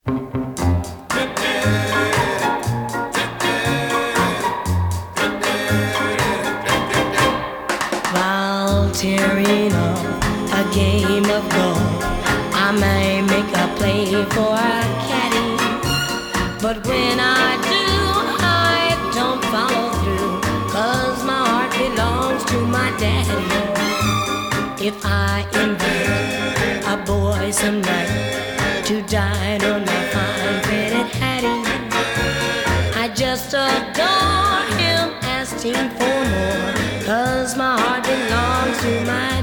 While tearing up a game of golf, I may make a play for a caddy, but when I do, I don't follow through, 'cause my heart belongs to my daddy. If I invite a boy some night to dine on my fine pretty Hattie, I just adore him, asked him for more, 'cause my heart belongs to my